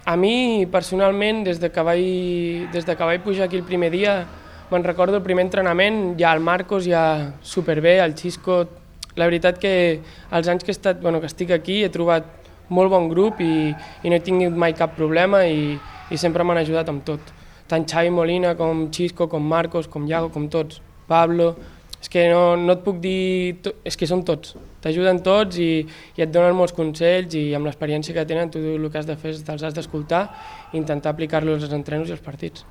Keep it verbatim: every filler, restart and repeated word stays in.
A mi, personalment, des de que vaig, des de que vaig pujar aquí el primer dia, me'n recordo el primer entrenament, ja el Marcos ja superbé, el Xisco. La veritat que els anys que, he estat, bueno, que estic aquí he trobat molt bon grup i, i no he tingut mai cap problema i, i sempre m'han ajudat amb tot. Tant Xavi Molina com Xisco, com Marcos, com Iago, com tots. Pablo, és que no, no et puc dir, és que són tots, t'ajuden tots i, i et donen molts consells i amb l'experiència que tenen tu el que has de fer és te'ls has d'escoltar i intentar aplicar-los als entrenos i als partits.